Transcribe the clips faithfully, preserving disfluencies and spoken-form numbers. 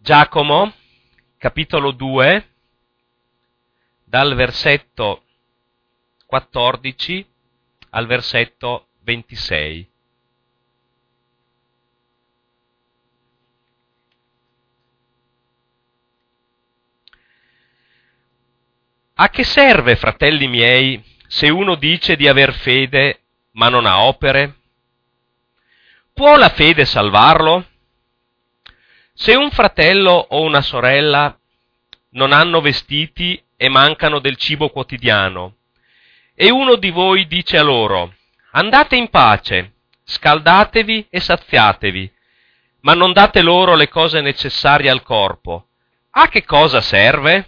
Giacomo, capitolo due, dal versetto quattordici al versetto ventisei. A che serve, fratelli miei, se uno dice di aver fede ma non ha opere? Può la fede salvarlo? Se un fratello o una sorella non hanno vestiti e mancano del cibo quotidiano, e uno di voi dice a loro: andate in pace, scaldatevi e saziatevi, ma non date loro le cose necessarie al corpo, a che cosa serve?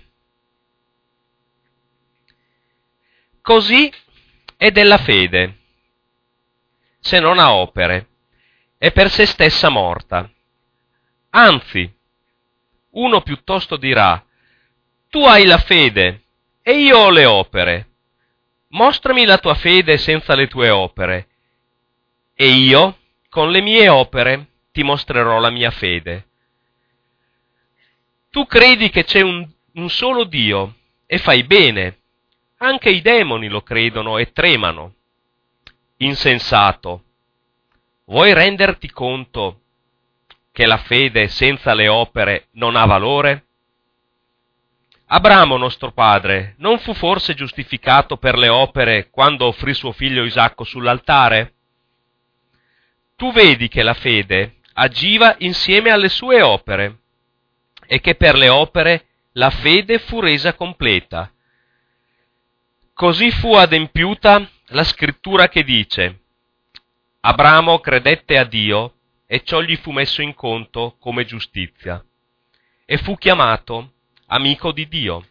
Così è della fede, se non ha opere, è per se stessa morta. Anzi, uno piuttosto dirà: tu hai la fede e io ho le opere. Mostrami la tua fede senza le tue opere, e io, con le mie opere, ti mostrerò la mia fede. Tu credi che c'è un, un solo Dio, e fai bene. Anche i demoni lo credono e tremano. Insensato, vuoi renderti conto che la fede senza le opere non ha valore? Abramo, nostro padre, non fu forse giustificato per le opere quando offrì suo figlio Isacco sull'altare? Tu vedi che la fede agiva insieme alle sue opere, e che per le opere la fede fu resa completa. Così fu adempiuta la scrittura che dice: Abramo credette a Dio e ciò gli fu messo in conto come giustizia, e fu chiamato amico di Dio.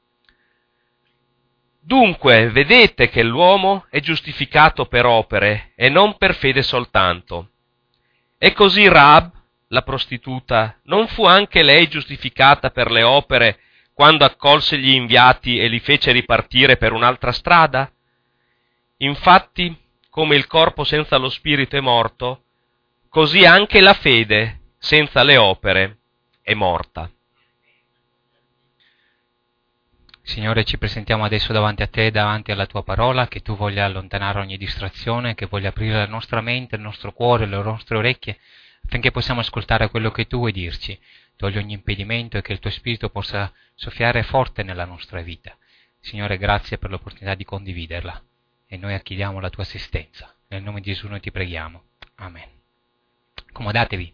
Dunque, vedete che l'uomo è giustificato per opere e non per fede soltanto. E così Rahab, la prostituta, non fu anche lei giustificata per le opere quando accolse gli inviati e li fece ripartire per un'altra strada? Infatti, come il corpo senza lo spirito è morto, così anche la fede senza le opere è morta. Signore, ci presentiamo adesso davanti a te, davanti alla tua parola, che tu voglia allontanare ogni distrazione, che voglia aprire la nostra mente, il nostro cuore, le nostre orecchie, affinché possiamo ascoltare quello che tu vuoi dirci. Togli ogni impedimento e che il tuo Spirito possa soffiare forte nella nostra vita. Signore, grazie per l'opportunità di condividerla, e noi acchiediamo la tua assistenza. Nel nome di Gesù noi ti preghiamo. Amen. Accomodatevi.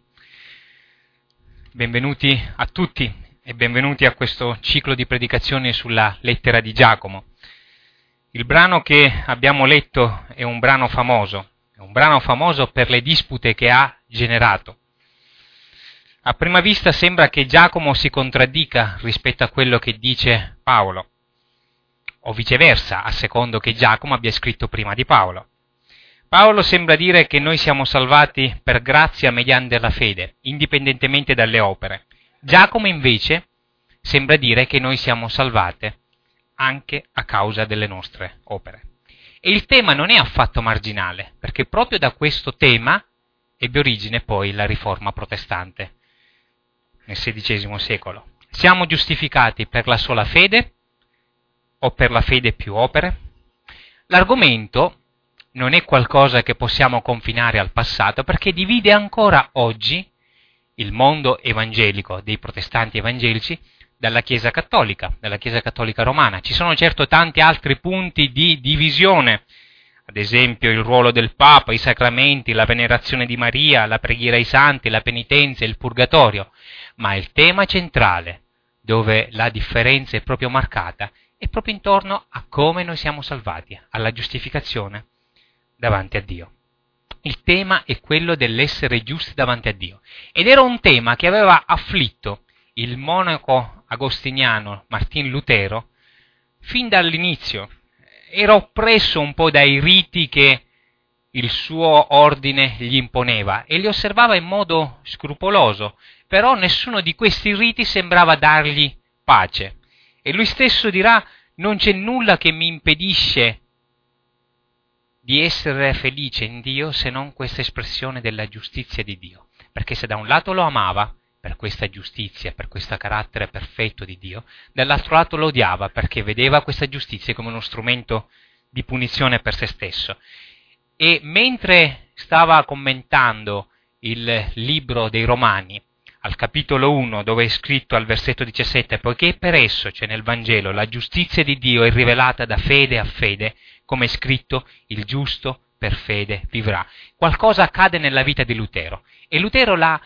Benvenuti a tutti. E benvenuti a questo ciclo di predicazioni sulla lettera di Giacomo. Il brano che abbiamo letto è un brano famoso, è un brano famoso per le dispute che ha generato. A prima vista sembra che Giacomo si contraddica rispetto a quello che dice Paolo, o viceversa, a secondo che Giacomo abbia scritto prima di Paolo. Paolo sembra dire che noi siamo salvati per grazia mediante la fede, indipendentemente dalle opere. Giacomo invece sembra dire che noi siamo salvate anche a causa delle nostre opere. E il tema non è affatto marginale, perché proprio da questo tema ebbe origine poi la riforma protestante nel sedicesimo secolo. Siamo giustificati per la sola fede o per la fede più opere? L'argomento non è qualcosa che possiamo confinare al passato, perché divide ancora oggi il mondo evangelico dei protestanti evangelici dalla Chiesa cattolica, dalla Chiesa cattolica romana. Ci sono certo tanti altri punti di divisione, ad esempio il ruolo del Papa, i sacramenti, la venerazione di Maria, la preghiera ai santi, la penitenza, il purgatorio, ma il tema centrale, dove la differenza è proprio marcata, è proprio intorno a come noi siamo salvati, alla giustificazione davanti a Dio. Il tema è quello dell'essere giusti davanti a Dio. Ed era un tema che aveva afflitto il monaco agostiniano Martin Lutero fin dall'inizio. Era oppresso un po' dai riti che il suo ordine gli imponeva e li osservava in modo scrupoloso, però nessuno di questi riti sembrava dargli pace. E lui stesso dirà: non c'è nulla che mi impedisce di essere felice in Dio se non questa espressione della giustizia di Dio. Perché se da un lato lo amava, per questa giustizia, per questo carattere perfetto di Dio, dall'altro lato lo odiava perché vedeva questa giustizia come uno strumento di punizione per se stesso. E mentre stava commentando il libro dei Romani, al capitolo uno, dove è scritto al versetto diciassette, poiché per esso, cioè nel Vangelo, la giustizia di Dio è rivelata da fede a fede, come è scritto, il giusto per fede vivrà. Qualcosa accade nella vita di Lutero, e Lutero la,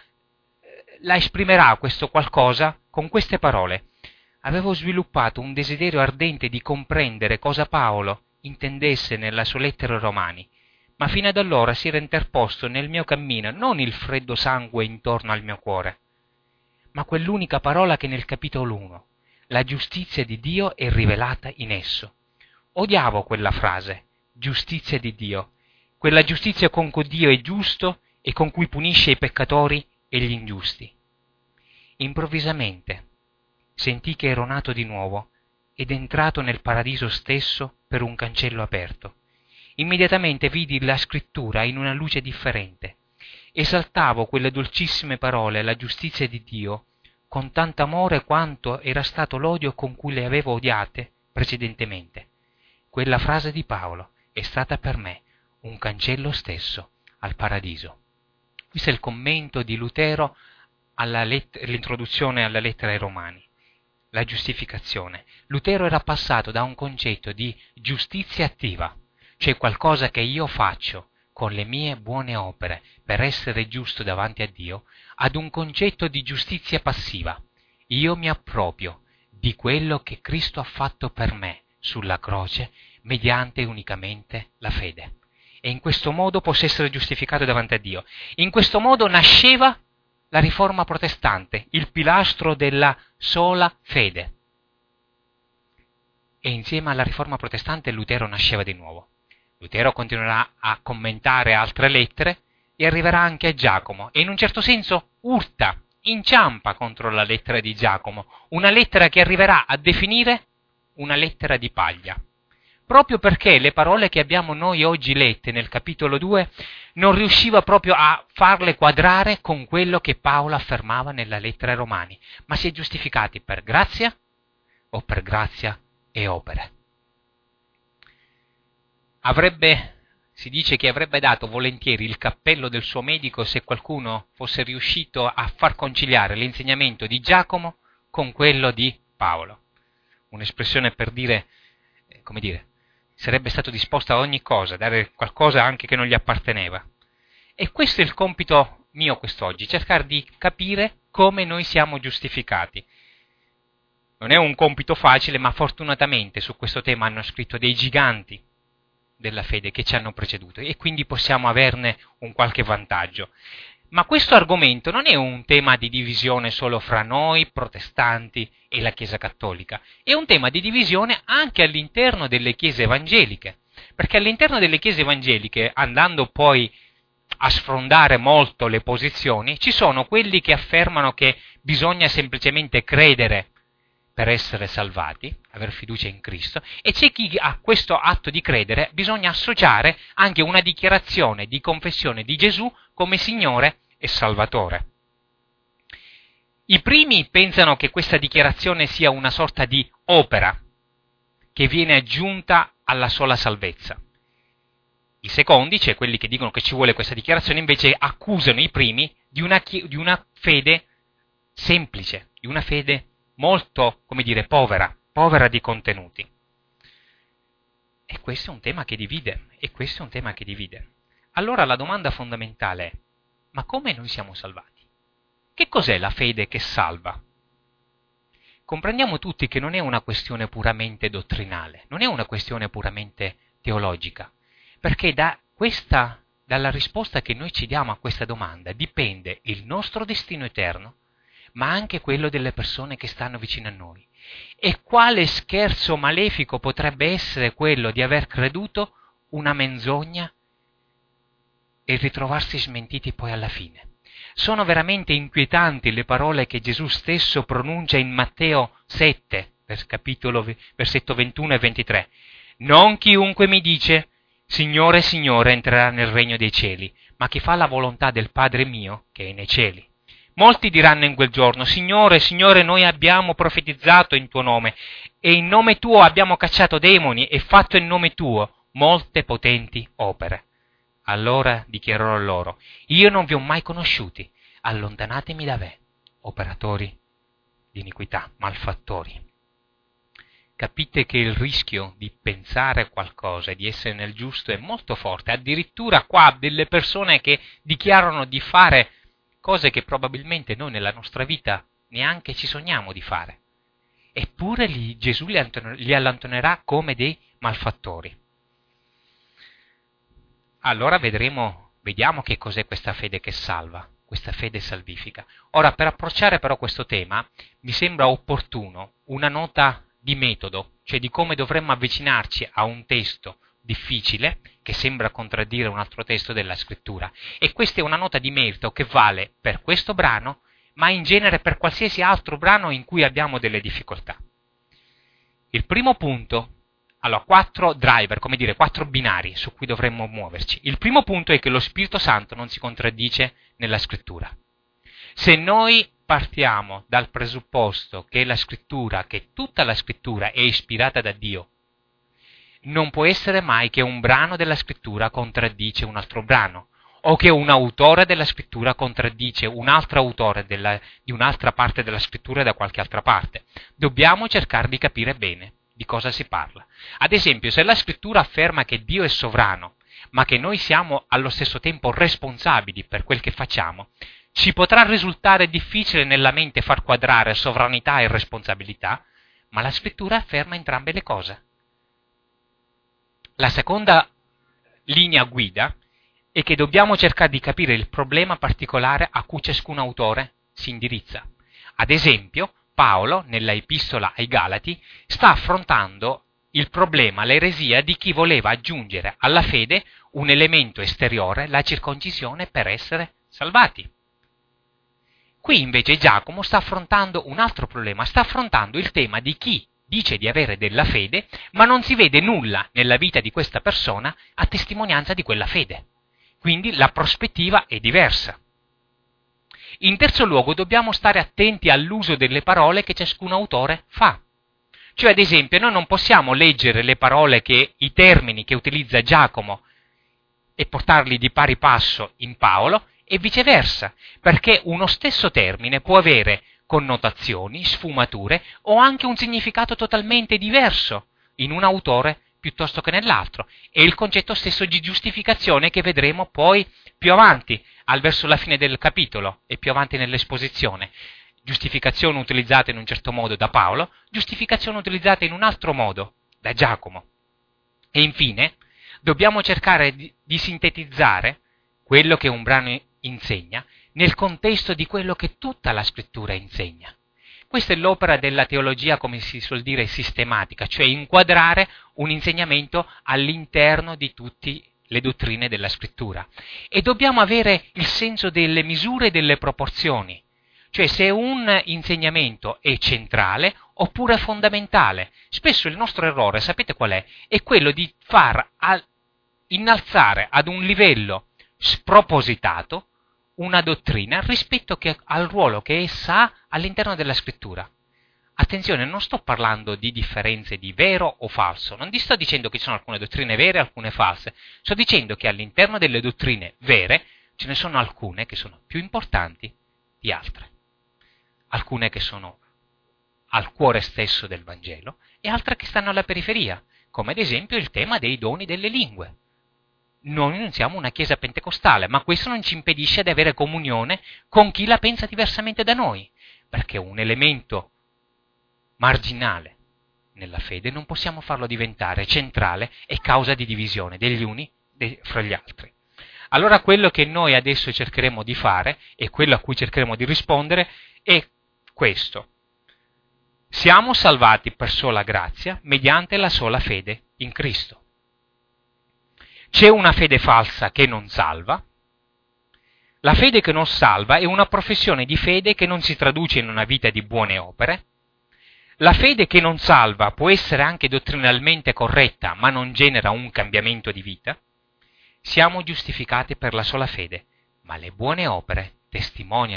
la esprimerà questo qualcosa con queste parole. Avevo sviluppato un desiderio ardente di comprendere cosa Paolo intendesse nella sua lettera ai Romani, ma fino ad allora si era interposto nel mio cammino non il freddo sangue intorno al mio cuore, ma quell'unica parola che nel capitolo uno, la giustizia di Dio è rivelata in esso. Odiavo quella frase, giustizia di Dio, quella giustizia con cui Dio è giusto e con cui punisce i peccatori e gli ingiusti. Improvvisamente sentì che ero nato di nuovo ed entrato nel paradiso stesso per un cancello aperto. Immediatamente vidi la scrittura in una luce differente. Esaltavo quelle dolcissime parole, la giustizia di Dio, con tanto amore quanto era stato l'odio con cui le avevo odiate precedentemente. Quella frase di Paolo è stata per me un cancello stesso al paradiso. Questo è il commento di Lutero all'introduzione alla lettera ai Romani. La giustificazione. Lutero era passato da un concetto di giustizia attiva, cioè qualcosa che io faccio con le mie buone opere per essere giusto davanti a Dio, ad un concetto di giustizia passiva. Io mi approprio di quello che Cristo ha fatto per me sulla croce mediante unicamente la fede. E in questo modo posso essere giustificato davanti a Dio. In questo modo nasceva la riforma protestante, il pilastro della sola fede. E insieme alla riforma protestante Lutero nasceva di nuovo. Lutero continuerà a commentare altre lettere e arriverà anche a Giacomo e in un certo senso urta, inciampa contro la lettera di Giacomo, una lettera che arriverà a definire una lettera di paglia. Proprio perché le parole che abbiamo noi oggi lette nel capitolo due non riusciva proprio a farle quadrare con quello che Paolo affermava nella lettera ai Romani, ma si è giustificati per grazia o per grazia e opere. Avrebbe, si dice che avrebbe dato volentieri il cappello del suo medico se qualcuno fosse riuscito a far conciliare l'insegnamento di Giacomo con quello di Paolo. Un'espressione per dire, come dire, sarebbe stato disposto a ogni cosa, a dare qualcosa anche che non gli apparteneva. E questo è il compito mio quest'oggi, cercare di capire come noi siamo giustificati. Non è un compito facile, ma fortunatamente su questo tema hanno scritto dei giganti della fede che ci hanno preceduto e quindi possiamo averne un qualche vantaggio. Ma questo argomento non è un tema di divisione solo fra noi, protestanti, e la Chiesa cattolica, è un tema di divisione anche all'interno delle chiese evangeliche, perché all'interno delle chiese evangeliche, andando poi a sfrondare molto le posizioni, ci sono quelli che affermano che bisogna semplicemente credere per essere salvati, aver fiducia in Cristo, e c'è chi a questo atto di credere bisogna associare anche una dichiarazione di confessione di Gesù come Signore e Salvatore. I primi pensano che questa dichiarazione sia una sorta di opera che viene aggiunta alla sola salvezza. I secondi, cioè quelli che dicono che ci vuole questa dichiarazione, invece accusano i primi di una, di una fede semplice, di una fede molto, come dire, povera, povera di contenuti. E questo è un tema che divide, e questo è un tema che divide. Allora la domanda fondamentale è, ma come noi siamo salvati? Che cos'è la fede che salva? Comprendiamo tutti che non è una questione puramente dottrinale, non è una questione puramente teologica, perché da questa, dalla risposta che noi ci diamo a questa domanda dipende il nostro destino eterno, ma anche quello delle persone che stanno vicino a noi. E quale scherzo malefico potrebbe essere quello di aver creduto una menzogna e ritrovarsi smentiti poi alla fine? Sono veramente inquietanti le parole che Gesù stesso pronuncia in Matteo sette, capitolo, versetto ventuno e ventitré. Non chiunque mi dice, Signore, Signore, entrerà nel regno dei cieli, ma chi fa la volontà del Padre mio che è nei cieli. Molti diranno in quel giorno: Signore, Signore, noi abbiamo profetizzato in tuo nome, e in nome tuo abbiamo cacciato demoni e fatto in nome tuo molte potenti opere. Allora dichiarerò loro: io non vi ho mai conosciuti, allontanatemi da me, operatori di iniquità, malfattori. Capite che il rischio di pensare qualcosa e di essere nel giusto è molto forte. Addirittura qua delle persone che dichiarano di fare cose che probabilmente noi nella nostra vita neanche ci sogniamo di fare. Eppure li, Gesù li, li allontanerà come dei malfattori. Allora vedremo, vediamo che cos'è questa fede che salva, questa fede salvifica. Ora, per approcciare però questo tema, mi sembra opportuno una nota di metodo, cioè di come dovremmo avvicinarci a un testo difficile che sembra contraddire un altro testo della scrittura. E questa è una nota di merito che vale per questo brano, ma in genere per qualsiasi altro brano in cui abbiamo delle difficoltà. Il primo punto, allora, quattro driver, come dire, quattro binari su cui dovremmo muoverci. Il primo punto è che lo Spirito Santo non si contraddice nella scrittura. Se noi partiamo dal presupposto che la scrittura, che tutta la scrittura è ispirata da Dio, non può essere mai che un brano della scrittura contraddice un altro brano, o che un autore della scrittura contraddice un altro autore della, di un'altra parte della scrittura da qualche altra parte. Dobbiamo cercare di capire bene di cosa si parla. Ad esempio, se la scrittura afferma che Dio è sovrano, ma che noi siamo allo stesso tempo responsabili per quel che facciamo, ci potrà risultare difficile nella mente far quadrare sovranità e responsabilità, ma la scrittura afferma entrambe le cose. La seconda linea guida è che dobbiamo cercare di capire il problema particolare a cui ciascun autore si indirizza. Ad esempio, Paolo, nella epistola ai Galati, sta affrontando il problema, l'eresia di chi voleva aggiungere alla fede un elemento esteriore, la circoncisione, per essere salvati. Qui invece Giacomo sta affrontando un altro problema, sta affrontando il tema di chi dice di avere della fede, ma non si vede nulla nella vita di questa persona a testimonianza di quella fede. Quindi la prospettiva è diversa. In terzo luogo dobbiamo stare attenti all'uso delle parole che ciascun autore fa. Cioè, ad esempio, noi non possiamo leggere le parole che, i termini che utilizza Giacomo e portarli di pari passo in Paolo e viceversa, perché uno stesso termine può avere connotazioni, sfumature o anche un significato totalmente diverso in un autore piuttosto che nell'altro. È il concetto stesso di giustificazione che vedremo poi più avanti, al verso la fine del capitolo e più avanti nell'esposizione. Giustificazione utilizzata in un certo modo da Paolo, giustificazione utilizzata in un altro modo da Giacomo. E infine dobbiamo cercare di, di sintetizzare quello che un brano insegna nel contesto di quello che tutta la scrittura insegna. Questa è l'opera della teologia, come si suol dire, sistematica, cioè inquadrare un insegnamento all'interno di tutte le dottrine della scrittura. E dobbiamo avere il senso delle misure e delle proporzioni, cioè se un insegnamento è centrale oppure fondamentale. Spesso il nostro errore, sapete qual è? È quello di far innalzare ad un livello spropositato una dottrina rispetto che, al ruolo che essa ha all'interno della scrittura. Attenzione, non sto parlando di differenze di vero o falso, non ti sto dicendo che ci sono alcune dottrine vere e alcune false, sto dicendo che all'interno delle dottrine vere ce ne sono alcune che sono più importanti di altre, alcune che sono al cuore stesso del Vangelo e altre che stanno alla periferia, come ad esempio il tema dei doni delle lingue. Noi non siamo una chiesa pentecostale, ma questo non ci impedisce di avere comunione con chi la pensa diversamente da noi, perché un elemento marginale nella fede non possiamo farlo diventare centrale e causa di divisione degli uni fra gli altri. Allora quello che noi adesso cercheremo di fare e quello a cui cercheremo di rispondere è questo. Siamo salvati per sola grazia mediante la sola fede in Cristo. C'è una fede falsa che non salva. La fede che non salva è una professione di fede che non si traduce in una vita di buone opere. La fede che non salva può essere anche dottrinalmente corretta, ma non genera un cambiamento di vita. Siamo giustificati per la sola fede, ma le buone opere testimoniano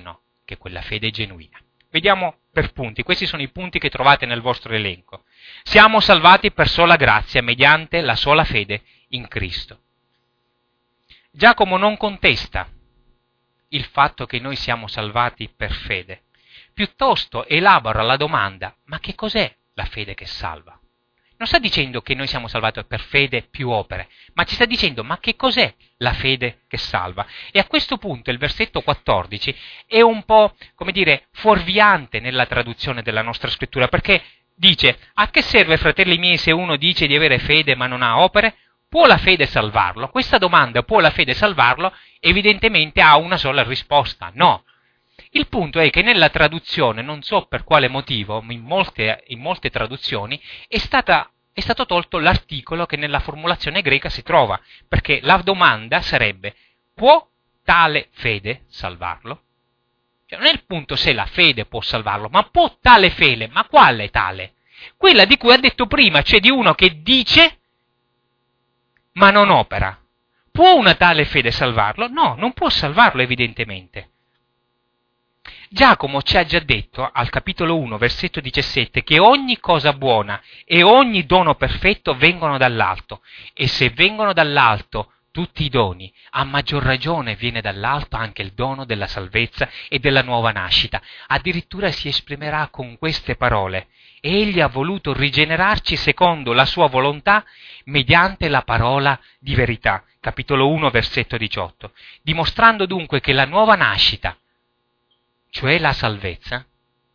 che quella fede genuina. Vediamo per punti, questi sono i punti che trovate nel vostro elenco. Siamo salvati per sola grazia, mediante la sola fede in Cristo. Giacomo non contesta il fatto che noi siamo salvati per fede, piuttosto elabora la domanda: ma che cos'è la fede che salva? Non sta dicendo che noi siamo salvati per fede più opere, ma ci sta dicendo: ma che cos'è la fede che salva? E a questo punto il versetto quattordici è un po', come dire, fuorviante nella traduzione della nostra scrittura, perché dice: a che serve, fratelli miei, se uno dice di avere fede ma non ha opere? Può la fede salvarlo? Questa domanda, può la fede salvarlo, evidentemente ha una sola risposta: no. Il punto è che nella traduzione, non so per quale motivo, in molte, in molte traduzioni, è, stata, è stato tolto l'articolo che nella formulazione greca si trova, perché la domanda sarebbe: può tale fede salvarlo? Cioè, non è il punto se la fede può salvarlo, ma può tale fede, ma quale tale? Quella di cui ha detto prima, cioè di uno che dice ma non opera. Può una tale fede salvarlo? No, non può salvarlo evidentemente. Giacomo ci ha già detto al capitolo uno, versetto diciassette, che ogni cosa buona e ogni dono perfetto vengono dall'alto, e se vengono dall'alto tutti i doni, a maggior ragione viene dall'alto anche il dono della salvezza e della nuova nascita. Addirittura si esprimerà con queste parole: egli ha voluto rigenerarci secondo la sua volontà mediante la parola di verità. Capitolo uno, versetto diciotto. Dimostrando dunque che la nuova nascita, cioè la salvezza,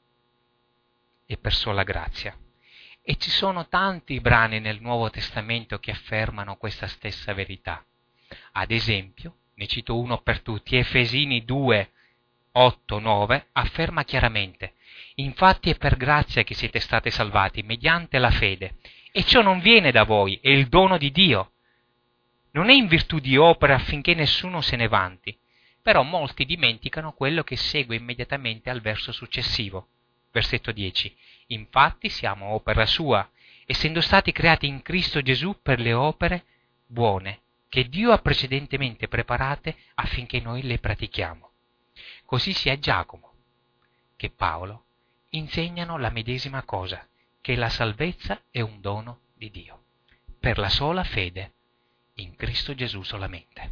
è per sola grazia. E ci sono tanti brani nel Nuovo Testamento che affermano questa stessa verità. Ad esempio, ne cito uno per tutti, Efesini due, otto, nove, afferma chiaramente: infatti è per grazia che siete stati salvati, mediante la fede, e ciò non viene da voi, è il dono di Dio. Non è in virtù di opera affinché nessuno se ne vanti. Però molti dimenticano quello che segue immediatamente al verso successivo. Versetto dieci. Infatti siamo opera sua, essendo stati creati in Cristo Gesù per le opere buone, che Dio ha precedentemente preparate affinché noi le pratichiamo. Così sia Giacomo che Paolo insegnano la medesima cosa, che la salvezza è un dono di Dio, per la sola fede in Cristo Gesù solamente.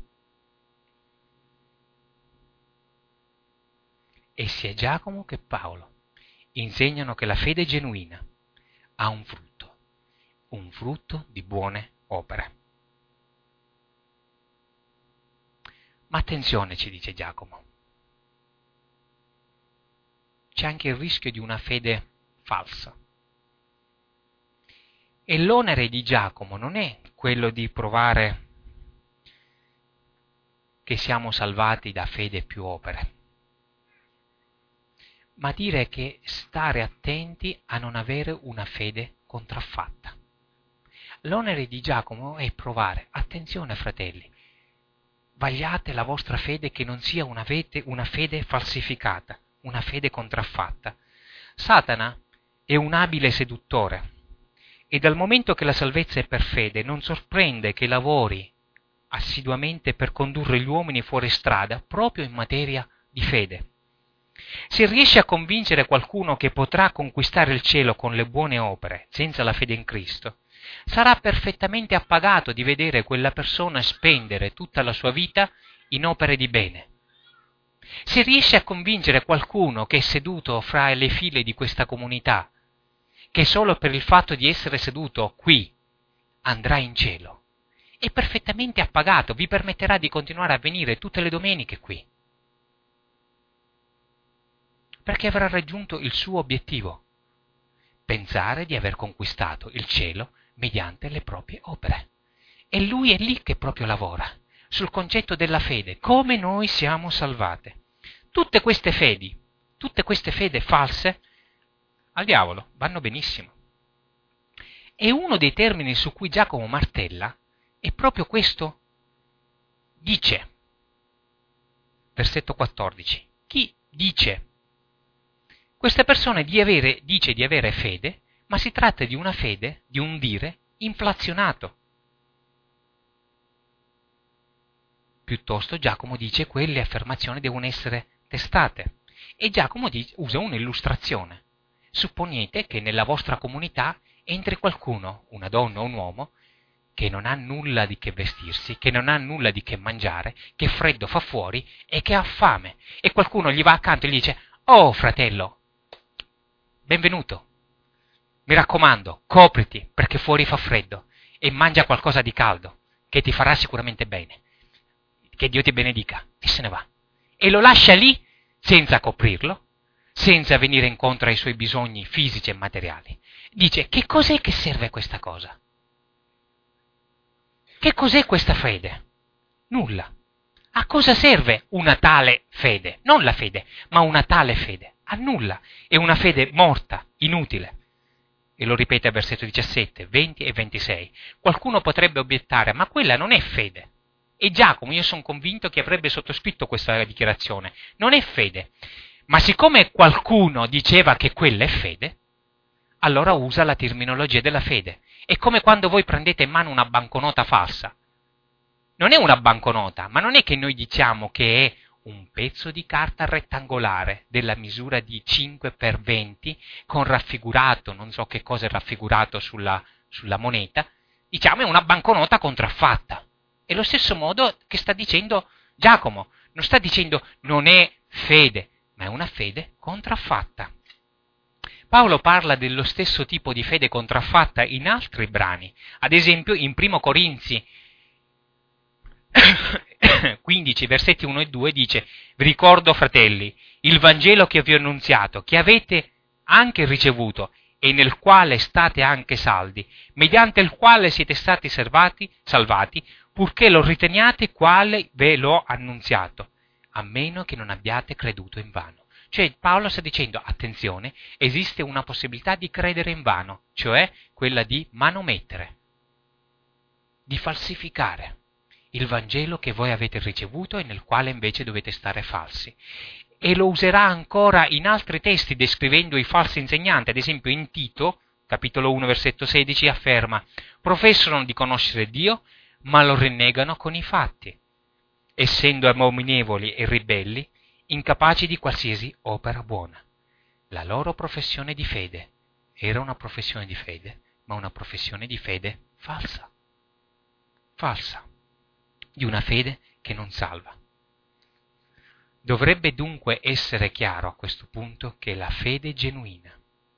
E sia Giacomo che Paolo insegnano che la fede genuina ha un frutto, un frutto di buone opere. Ma attenzione, ci dice Giacomo, c'è anche il rischio di una fede falsa. E l'onere di Giacomo non è quello di provare che siamo salvati da fede più opere, ma dire che stare attenti a non avere una fede contraffatta. L'onere di Giacomo è provare: attenzione fratelli, vagliate la vostra fede che non sia una fede, una fede falsificata, una fede contraffatta. Satana è un abile seduttore e dal momento che la salvezza è per fede non sorprende che lavori assiduamente per condurre gli uomini fuori strada proprio in materia di fede. Se riesce a convincere qualcuno che potrà conquistare il cielo con le buone opere senza la fede in Cristo, sarà perfettamente appagato di vedere quella persona spendere tutta la sua vita in opere di bene. Se riesce a convincere qualcuno che è seduto fra le file di questa comunità, che solo per il fatto di essere seduto qui andrà in cielo, è perfettamente appagato, vi permetterà di continuare a venire tutte le domeniche qui, perché avrà raggiunto il suo obiettivo: pensare di aver conquistato il cielo mediante le proprie opere. E lui è lì che proprio lavora, sul concetto della fede, come noi siamo salvate. Tutte queste fedi, tutte queste fede false, al diavolo, vanno benissimo. E uno dei termini su cui Giacomo martella è proprio questo: dice. Versetto quattordici. Chi dice? Questa persona di avere, dice di avere fede, ma si tratta di una fede, di un dire inflazionato. Piuttosto Giacomo dice quelle affermazioni devono essere testate. E Giacomo dice, usa un'illustrazione. Supponete che nella vostra comunità entri qualcuno, una donna o un uomo, che non ha nulla di che vestirsi, che non ha nulla di che mangiare, che freddo fa fuori e che ha fame. E qualcuno gli va accanto e gli dice: «Oh, fratello, benvenuto. Mi raccomando, copriti perché fuori fa freddo e mangia qualcosa di caldo, che ti farà sicuramente bene. Che Dio ti benedica». E se ne va. E lo lascia lì senza coprirlo, senza venire incontro ai suoi bisogni fisici e materiali. Dice: che cos'è che serve questa cosa? Che cos'è questa fede? Nulla. A cosa serve una tale fede? Non la fede, ma una tale fede. A nulla. È una fede morta, inutile. E lo ripete al versetto diciassette, venti e ventisei. Qualcuno potrebbe obiettare: ma quella non è fede. E Giacomo, io sono convinto che avrebbe sottoscritto questa dichiarazione. Non è fede. Ma siccome qualcuno diceva che quella è fede, allora usa la terminologia della fede. È come quando voi prendete in mano una banconota falsa. Non è una banconota, ma non è che noi diciamo che è un pezzo di carta rettangolare della misura di cinque per venti con raffigurato, non so che cosa è raffigurato sulla, sulla moneta, diciamo è una banconota contraffatta. È lo stesso modo che sta dicendo Giacomo, non sta dicendo non è fede, ma è una fede contraffatta. Paolo parla dello stesso tipo di fede contraffatta in altri brani, ad esempio in primo Corinzi quindici, versetti uno e due dice: «Vi ricordo, fratelli, il Vangelo che vi ho annunziato, che avete anche ricevuto e nel quale state anche saldi, mediante il quale siete stati salvati, salvati, purché lo riteniate quale ve l'ho annunziato, a meno che non abbiate creduto in vano». Cioè Paolo sta dicendo: attenzione, esiste una possibilità di credere in vano, cioè quella di manomettere, di falsificare il Vangelo che voi avete ricevuto e nel quale invece dovete stare falsi. E lo userà ancora in altri testi descrivendo i falsi insegnanti, ad esempio in Tito, capitolo uno, versetto sedici, afferma: «Professano di conoscere Dio, ma lo rinnegano con i fatti, essendo abominevoli e ribelli, incapaci di qualsiasi opera buona». La loro professione di fede era una professione di fede, ma una professione di fede falsa. Falsa. Di una fede che non salva. Dovrebbe dunque essere chiaro a questo punto che la fede genuina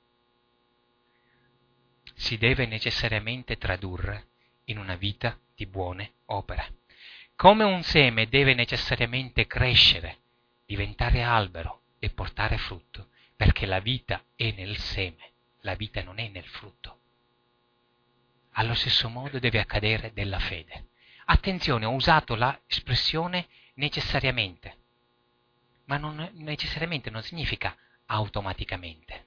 si deve necessariamente tradurre in una vita di buone opere. Come un seme deve necessariamente crescere, diventare albero e portare frutto, perché la vita è nel seme, la vita non è nel frutto. Allo stesso modo deve accadere della fede. Attenzione, ho usato l'espressione necessariamente, ma non necessariamente non significa automaticamente.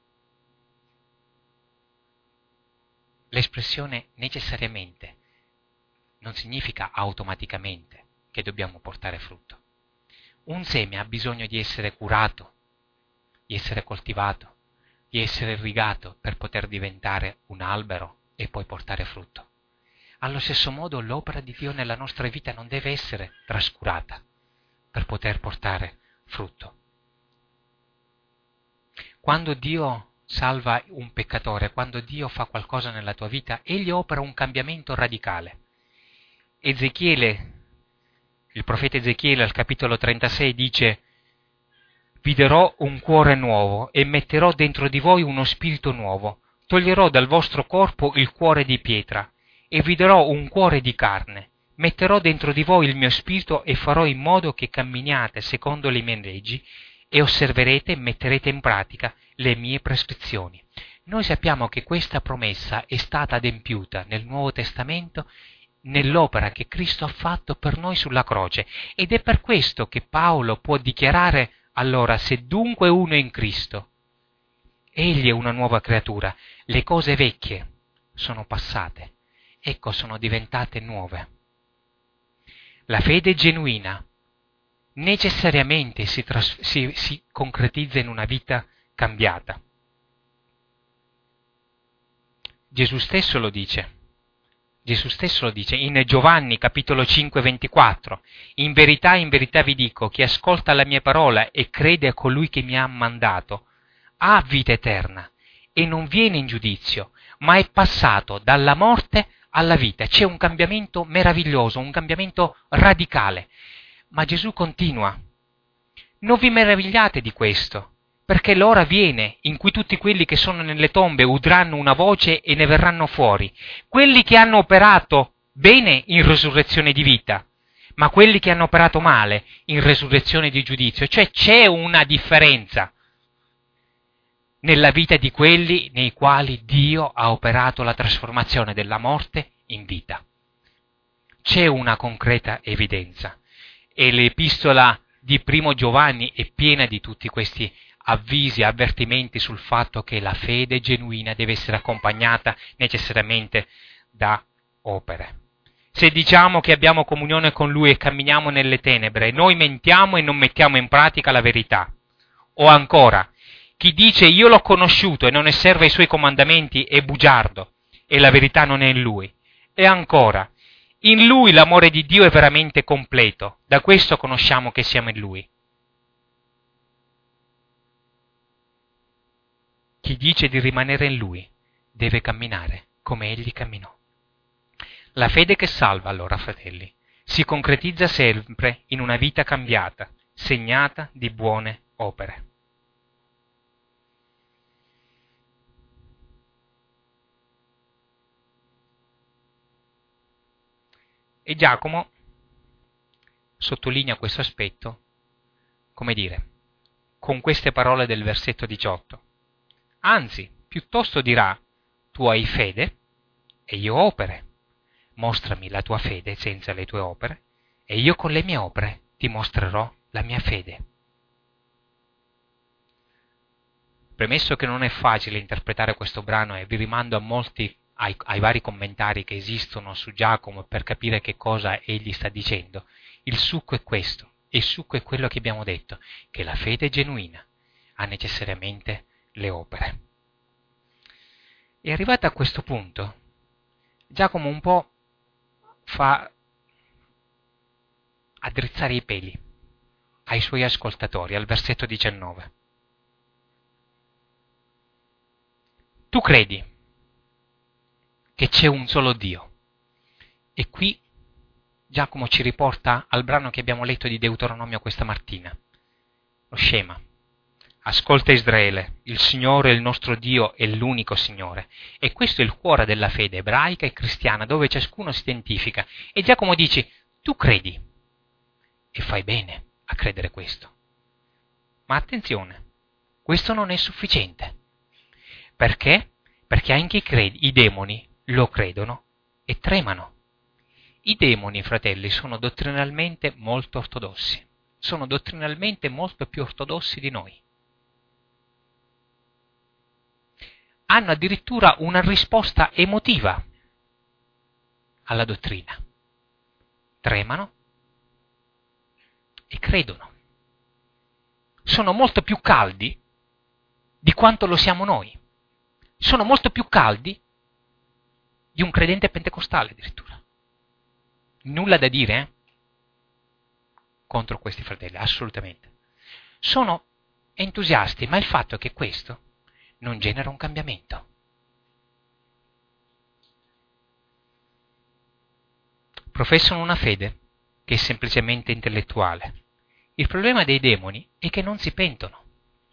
L'espressione necessariamente non significa automaticamente che dobbiamo portare frutto. Un seme ha bisogno di essere curato, di essere coltivato, di essere irrigato per poter diventare un albero e poi portare frutto. Allo stesso modo l'opera di Dio nella nostra vita non deve essere trascurata per poter portare frutto. Quando Dio salva un peccatore, quando Dio fa qualcosa nella tua vita, Egli opera un cambiamento radicale. Ezechiele, il profeta Ezechiele al capitolo trentasei dice: «Vi darò un cuore nuovo e metterò dentro di voi uno spirito nuovo, toglierò dal vostro corpo il cuore di pietra e vi darò un cuore di carne, metterò dentro di voi il mio spirito e farò in modo che camminiate secondo le mie leggi e osserverete e metterete in pratica le mie prescrizioni». Noi sappiamo che questa promessa è stata adempiuta nel Nuovo Testamento nell'opera che Cristo ha fatto per noi sulla croce, ed è per questo che Paolo può dichiarare: allora, se dunque uno è in Cristo, egli è una nuova creatura, le cose vecchie sono passate, ecco sono diventate nuove. La fede genuina necessariamente si, tras- si, si concretizza in una vita cambiata. Gesù stesso lo dice: Gesù stesso lo dice in Giovanni capitolo cinque, ventiquattro. In verità, in verità vi dico, chi ascolta la mia parola e crede a colui che mi ha mandato, ha vita eterna e non viene in giudizio, ma è passato dalla morte alla vita. C'è un cambiamento meraviglioso, un cambiamento radicale. Ma Gesù continua. Non vi meravigliate di questo, perché l'ora viene in cui tutti quelli che sono nelle tombe udranno una voce e ne verranno fuori. Quelli che hanno operato bene in resurrezione di vita, ma quelli che hanno operato male in resurrezione di giudizio. Cioè c'è una differenza nella vita di quelli nei quali Dio ha operato la trasformazione della morte in vita. C'è una concreta evidenza e l'epistola di Primo Giovanni è piena di tutti questi avvisi, avvertimenti sul fatto che la fede genuina deve essere accompagnata necessariamente da opere. Se diciamo che abbiamo comunione con Lui e camminiamo nelle tenebre, noi mentiamo e non mettiamo in pratica la verità. O ancora, chi dice io l'ho conosciuto e non osserva i Suoi comandamenti è bugiardo e la verità non è in Lui. E ancora, in Lui l'amore di Dio è veramente completo, da questo conosciamo che siamo in Lui. Chi dice di rimanere in Lui deve camminare come Egli camminò. La fede che salva, allora, fratelli, si concretizza sempre in una vita cambiata, segnata di buone opere. E Giacomo sottolinea questo aspetto, come dire, con queste parole del versetto diciotto. Anzi, piuttosto dirà, tu hai fede e io opere. Mostrami la tua fede senza le tue opere e io con le mie opere ti mostrerò la mia fede. Premesso che non è facile interpretare questo brano e vi rimando a molti, ai, ai vari commentari che esistono su Giacomo per capire che cosa egli sta dicendo, il succo è questo, e il succo è quello che abbiamo detto, che la fede genuina ha necessariamente le opere. E arrivato a questo punto, Giacomo un po' fa addrizzare i peli ai suoi ascoltatori, al versetto diciannove. Tu credi che c'è un solo Dio? E qui Giacomo ci riporta al brano che abbiamo letto di Deuteronomio questa mattina, lo Shema. Ascolta Israele, il Signore, il nostro Dio, è l'unico Signore. E questo è il cuore della fede ebraica e cristiana, dove ciascuno si identifica. E Giacomo dice, tu credi, e fai bene a credere questo. Ma attenzione, questo non è sufficiente. Perché? Perché anche i, credi, i demoni lo credono e tremano. I demoni, fratelli, sono dottrinalmente molto ortodossi. Sono dottrinalmente molto più ortodossi di noi. Hanno addirittura una risposta emotiva alla dottrina. Tremano e credono. Sono molto più caldi di quanto lo siamo noi. Sono molto più caldi di un credente pentecostale addirittura. Nulla da dire eh? contro questi fratelli, assolutamente. Sono entusiasti, ma il fatto è che questo non genera un cambiamento. Professano una fede che è semplicemente intellettuale. Il problema dei demoni è che non si pentono.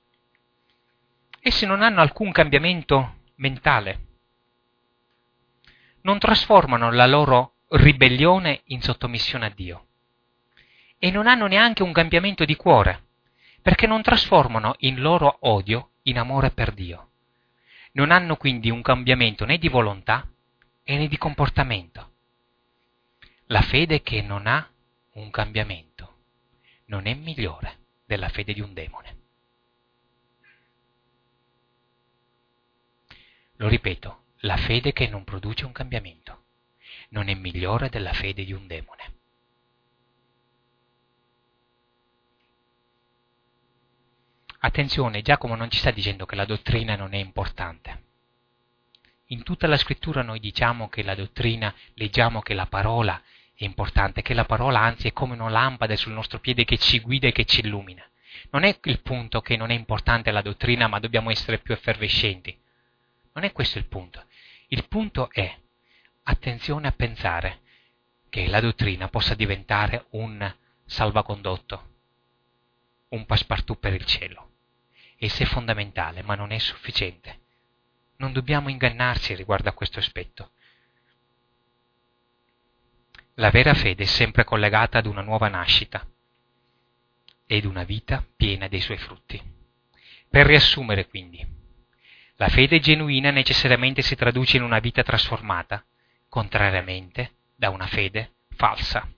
Essi non hanno alcun cambiamento mentale. Non trasformano la loro ribellione in sottomissione a Dio. E non hanno neanche un cambiamento di cuore, perché non trasformano il loro odio in amore per Dio. Non hanno quindi un cambiamento né di volontà né di comportamento. La fede che non ha un cambiamento non è migliore della fede di un demone. Lo ripeto, la fede che non produce un cambiamento non è migliore della fede di un demone. Attenzione, Giacomo non ci sta dicendo che la dottrina non è importante. In tutta la scrittura noi diciamo che la dottrina, leggiamo che la parola è importante, che la parola anzi è come una lampada sul nostro piede che ci guida e che ci illumina. Non è il punto che non è importante la dottrina, ma dobbiamo essere più effervescenti. Non è questo il punto. Il punto è, attenzione a pensare che la dottrina possa diventare un salvacondotto, un passepartout per il cielo. Essa è fondamentale, ma non è sufficiente. Non dobbiamo ingannarci riguardo a questo aspetto. La vera fede è sempre collegata ad una nuova nascita ed una vita piena dei suoi frutti. Per riassumere quindi, la fede genuina necessariamente si traduce in una vita trasformata, contrariamente da una fede falsa.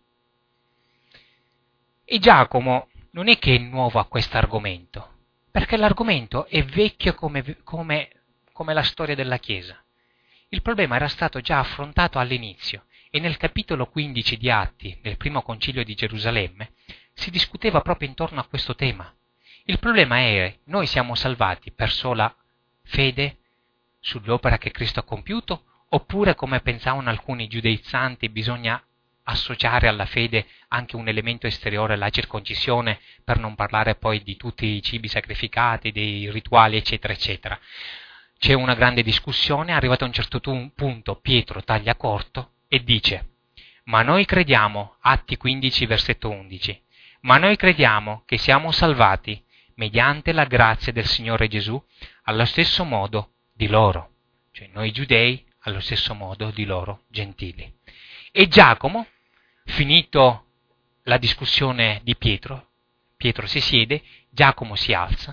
E Giacomo non è che è nuovo a questo argomento, perché l'argomento è vecchio come, come, come la storia della Chiesa. Il problema era stato già affrontato all'inizio e nel capitolo quindici di Atti, nel primo concilio di Gerusalemme, si discuteva proprio intorno a questo tema. Il problema è: noi siamo salvati per sola fede sull'opera che Cristo ha compiuto, oppure, come pensavano alcuni giudeizzanti, bisogna associare alla fede anche un elemento esteriore, la circoncisione, per non parlare poi di tutti i cibi sacrificati, dei rituali, eccetera, eccetera. C'è una grande discussione, arrivato a un certo punto Pietro taglia corto e dice: ma noi crediamo, Atti quindici, versetto undici, ma noi crediamo che siamo salvati mediante la grazia del Signore Gesù allo stesso modo di loro, cioè noi giudei allo stesso modo di loro gentili. E Giacomo, finito la discussione di Pietro, Pietro si siede, Giacomo si alza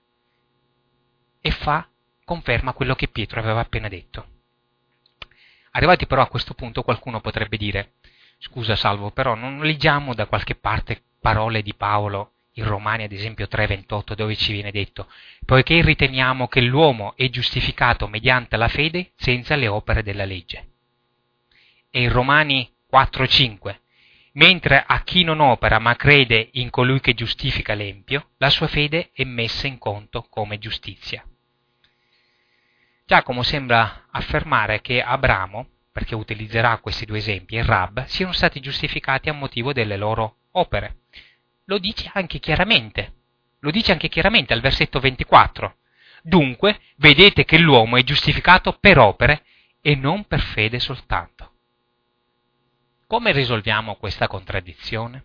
e fa, conferma quello che Pietro aveva appena detto. Arrivati però a questo punto qualcuno potrebbe dire: scusa Salvo, però non leggiamo da qualche parte parole di Paolo in Romani, ad esempio tre ventotto, dove ci viene detto: poiché riteniamo che l'uomo è giustificato mediante la fede senza le opere della legge. E in Romani quattro cinque, mentre a chi non opera ma crede in colui che giustifica l'empio, la sua fede è messa in conto come giustizia. Giacomo sembra affermare che Abramo, perché utilizzerà questi due esempi, e Rab siano stati giustificati a motivo delle loro opere. Lo dice anche chiaramente, lo dice anche chiaramente al versetto ventiquattro. Dunque, vedete che l'uomo è giustificato per opere e non per fede soltanto. Come risolviamo questa contraddizione?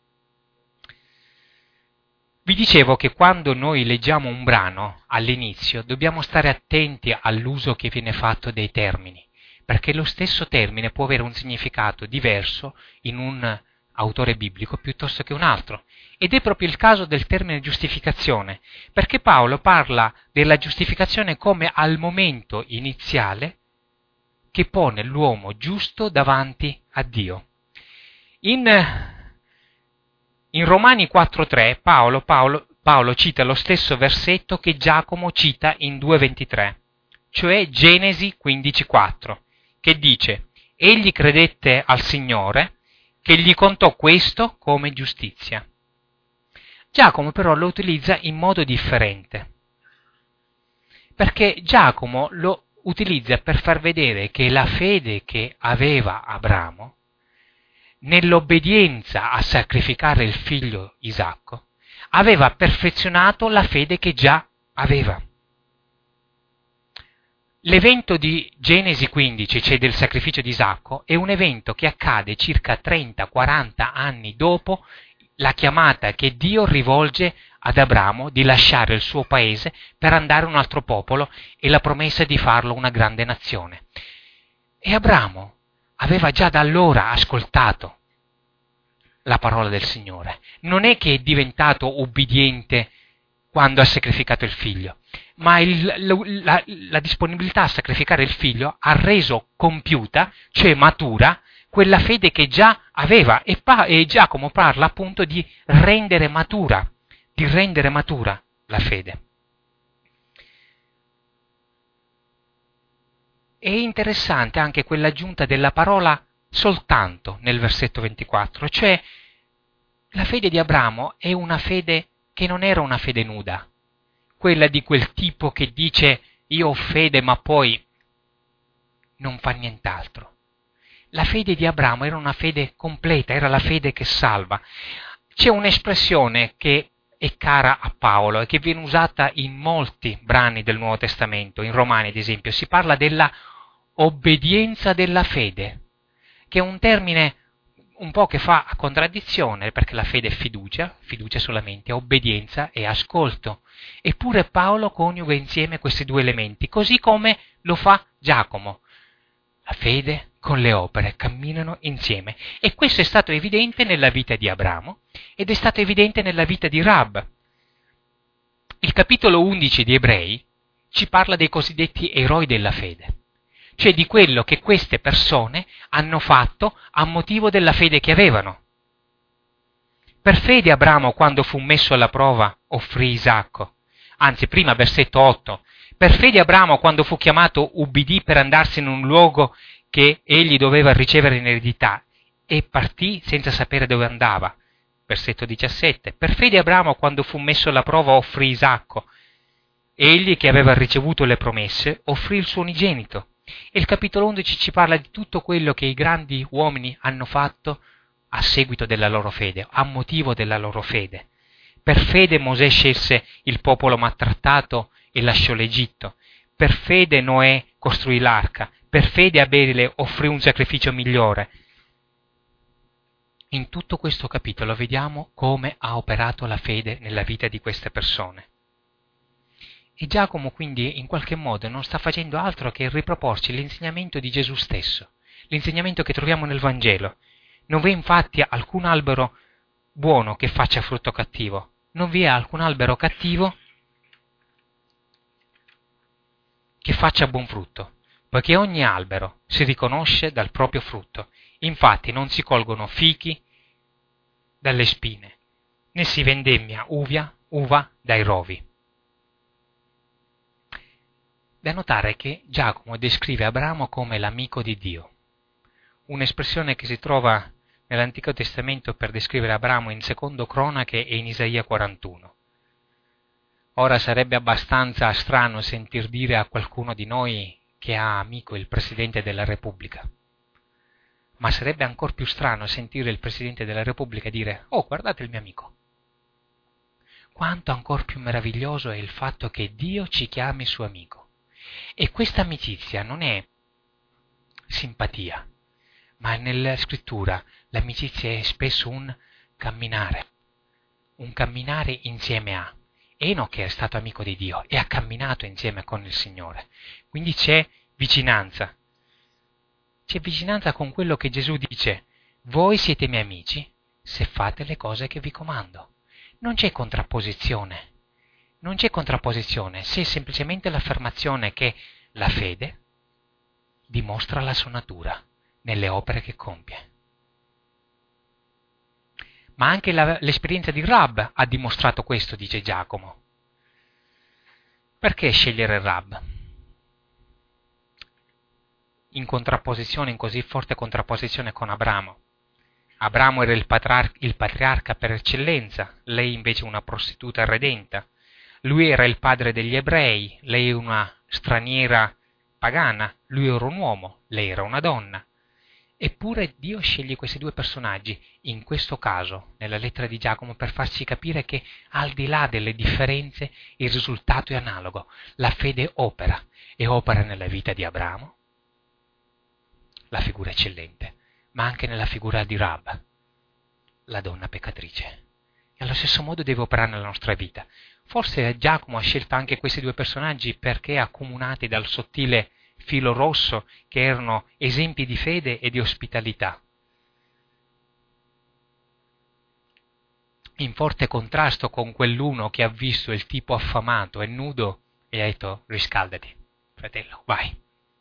Vi dicevo che quando noi leggiamo un brano all'inizio dobbiamo stare attenti all'uso che viene fatto dei termini, perché lo stesso termine può avere un significato diverso in un autore biblico piuttosto che un altro. Ed è proprio il caso del termine giustificazione, perché Paolo parla della giustificazione come al momento iniziale che pone l'uomo giusto davanti a Dio. In, in Romani quattro tre Paolo, Paolo, Paolo cita lo stesso versetto che Giacomo cita in due ventitré, cioè Genesi quindici quattro, che dice: egli credette al Signore che gli contò questo come giustizia. Giacomo però lo utilizza in modo differente, perché Giacomo lo utilizza per far vedere che la fede che aveva Abramo, nell'obbedienza a sacrificare il figlio Isacco, aveva perfezionato la fede che già aveva. L'evento di Genesi quindici, cioè del sacrificio di Isacco, è un evento che accade circa trenta quaranta anni dopo la chiamata che Dio rivolge ad Abramo di lasciare il suo paese per andare a un altro popolo e la promessa di farlo una grande nazione. E Abramo aveva già da allora ascoltato la parola del Signore. Non è che è diventato ubbidiente quando ha sacrificato il figlio, ma il, la, la disponibilità a sacrificare il figlio ha reso compiuta, cioè matura, quella fede che già aveva. E, pa, e Giacomo parla appunto di rendere matura, di rendere matura la fede. È interessante anche quell'aggiunta della parola soltanto nel versetto ventiquattro, cioè la fede di Abramo è una fede che non era una fede nuda, quella di quel tipo che dice io ho fede ma poi non fa nient'altro. La fede di Abramo era una fede completa, era la fede che salva. C'è un'espressione che è cara a Paolo e che viene usata in molti brani del Nuovo Testamento, in Romani ad esempio, si parla della obbedienza della fede, che è un termine un po' che fa a contraddizione, perché la fede è fiducia, fiducia solamente, obbedienza e ascolto. Eppure Paolo coniuga insieme questi due elementi, così come lo fa Giacomo. La fede con le opere camminano insieme. E questo è stato evidente nella vita di Abramo ed è stato evidente nella vita di Rab. Il capitolo undici di Ebrei ci parla dei cosiddetti eroi della fede, cioè di quello che queste persone hanno fatto a motivo della fede che avevano. Per fede Abramo, quando fu messo alla prova, offrì Isacco. Anzi, prima versetto otto. Per fede Abramo, quando fu chiamato, ubbidì per andarsene in un luogo che egli doveva ricevere in eredità e partì senza sapere dove andava. Versetto diciassette. Per fede Abramo, quando fu messo alla prova, offrì Isacco. Egli, che aveva ricevuto le promesse, offrì il suo unigenito. E il capitolo undici ci parla di tutto quello che i grandi uomini hanno fatto a seguito della loro fede, a motivo della loro fede. Per fede Mosè scelse il popolo maltrattato e lasciò l'Egitto. Per fede Noè costruì l'arca. Per fede Abele offrì un sacrificio migliore. In tutto questo capitolo vediamo come ha operato la fede nella vita di queste persone. E Giacomo quindi in qualche modo non sta facendo altro che riproporci l'insegnamento di Gesù stesso, l'insegnamento che troviamo nel Vangelo. Non vi è infatti alcun albero buono che faccia frutto cattivo, non vi è alcun albero cattivo che faccia buon frutto, poiché ogni albero si riconosce dal proprio frutto. Infatti non si colgono fichi dalle spine, né si vendemmia uvia, uva dai rovi. Da notare che Giacomo descrive Abramo come l'amico di Dio, un'espressione che si trova nell'Antico Testamento per descrivere Abramo in Secondo Cronache e in Isaia quarantuno. Ora sarebbe abbastanza strano sentir dire a qualcuno di noi che ha amico il Presidente della Repubblica, ma sarebbe ancor più strano sentire il Presidente della Repubblica dire «Oh, guardate il mio amico». Quanto ancor più meraviglioso è il fatto che Dio ci chiami suo amico. E questa amicizia non è simpatia, ma nella scrittura l'amicizia è spesso un camminare, un camminare insieme a. Enoch è stato amico di Dio e ha camminato insieme con il Signore. Quindi c'è vicinanza. C'è vicinanza con quello che Gesù dice: voi siete miei amici se fate le cose che vi comando. Non c'è contrapposizione. Non c'è contrapposizione, c'è semplicemente l'affermazione che la fede dimostra la sua natura nelle opere che compie. Ma anche la, l'esperienza di Rab ha dimostrato questo, dice Giacomo. Perché scegliere Rab? In contrapposizione, in così forte contrapposizione con Abramo. Abramo era il, patrar- il patriarca per eccellenza, lei invece una prostituta redenta. Lui era il padre degli ebrei, lei una straniera pagana, lui era un uomo, lei era una donna. Eppure Dio sceglie questi due personaggi, in questo caso, nella lettera di Giacomo, per farci capire che al di là delle differenze il risultato è analogo. La fede opera, e opera nella vita di Abramo, la figura eccellente, ma anche nella figura di Rab, la donna peccatrice. E allo stesso modo deve operare nella nostra vita. Forse Giacomo ha scelto anche questi due personaggi perché accomunati dal sottile filo rosso che erano esempi di fede e di ospitalità, in forte contrasto con quell'uno che ha visto il tipo affamato e nudo e ha detto: riscaldati, fratello, vai.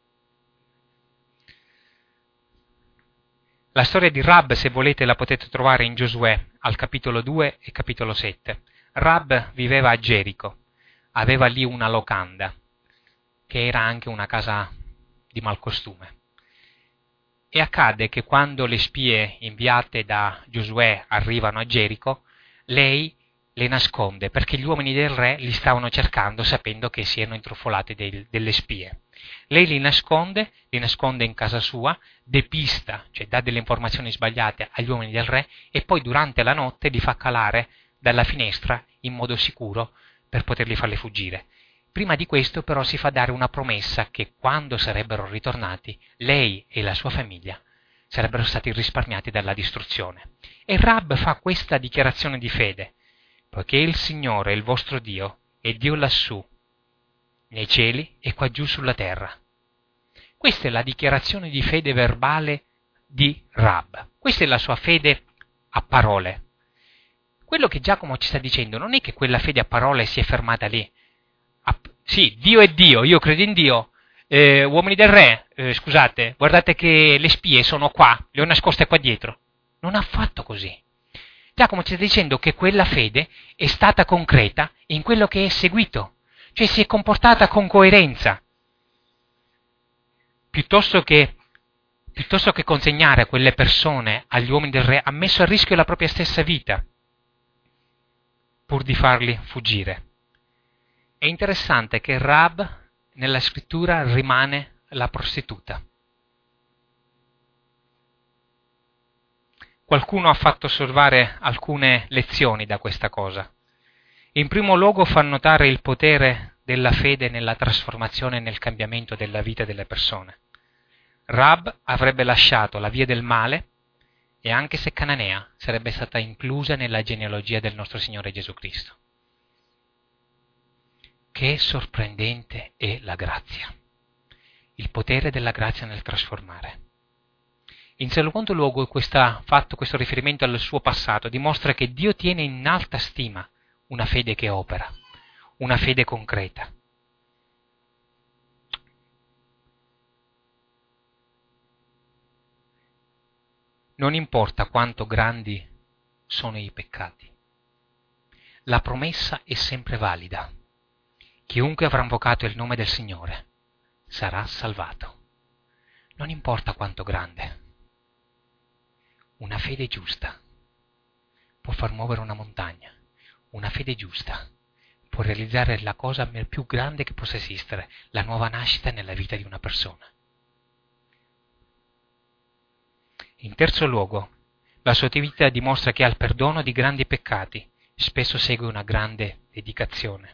La storia di Rab, se volete, la potete trovare in Giosuè, al capitolo due e capitolo sette. Rab viveva a Gerico, aveva lì una locanda, che era anche una casa di malcostume. E accade che quando le spie inviate da Giosuè arrivano a Gerico, lei le nasconde perché gli uomini del re li stavano cercando sapendo che si erano intrufolate dei, delle spie. Lei li nasconde, li nasconde in casa sua, depista, cioè dà delle informazioni sbagliate agli uomini del re e poi durante la notte li fa calare dalla finestra in modo sicuro per poterli farli fuggire. Prima di questo però si fa dare una promessa che quando sarebbero ritornati lei e la sua famiglia sarebbero stati risparmiati dalla distruzione. E Rab fa questa dichiarazione di fede: poiché il Signore, il vostro Dio, è Dio lassù, nei cieli e qua giù sulla terra. Questa è la dichiarazione di fede verbale di Rab. Questa è la sua fede a parole. Quello che Giacomo ci sta dicendo non è che quella fede a parole si è fermata lì. Ah, sì, Dio è Dio, io credo in Dio. Eh, uomini del re, eh, scusate, guardate che le spie sono qua, le ho nascoste qua dietro. Non ha fatto così. Giacomo ci sta dicendo che quella fede è stata concreta in quello che è seguito, cioè si è comportata con coerenza. Piuttosto che, piuttosto che consegnare quelle persone agli uomini del re, ha messo a rischio la propria stessa vita pur di farli fuggire. È interessante che Rab nella scrittura rimane la prostituta. Qualcuno ha fatto osservare alcune lezioni da questa cosa. In primo luogo fa notare il potere della fede nella trasformazione e nel cambiamento della vita delle persone. Rab avrebbe lasciato la via del male e anche se cananea sarebbe stata inclusa nella genealogia del nostro Signore Gesù Cristo. Che sorprendente è la grazia, il potere della grazia nel trasformare. In secondo luogo, questo fatto, questo riferimento al suo passato, dimostra che Dio tiene in alta stima una fede che opera, una fede concreta. Non importa quanto grandi sono i peccati, la promessa è sempre valida. Chiunque avrà invocato il nome del Signore sarà salvato. Non importa quanto grande. Una fede giusta può far muovere una montagna. Una fede giusta può realizzare la cosa più grande che possa esistere, la nuova nascita nella vita di una persona. In terzo luogo, la sua vita dimostra che al perdono di grandi peccati spesso segue una grande dedicazione.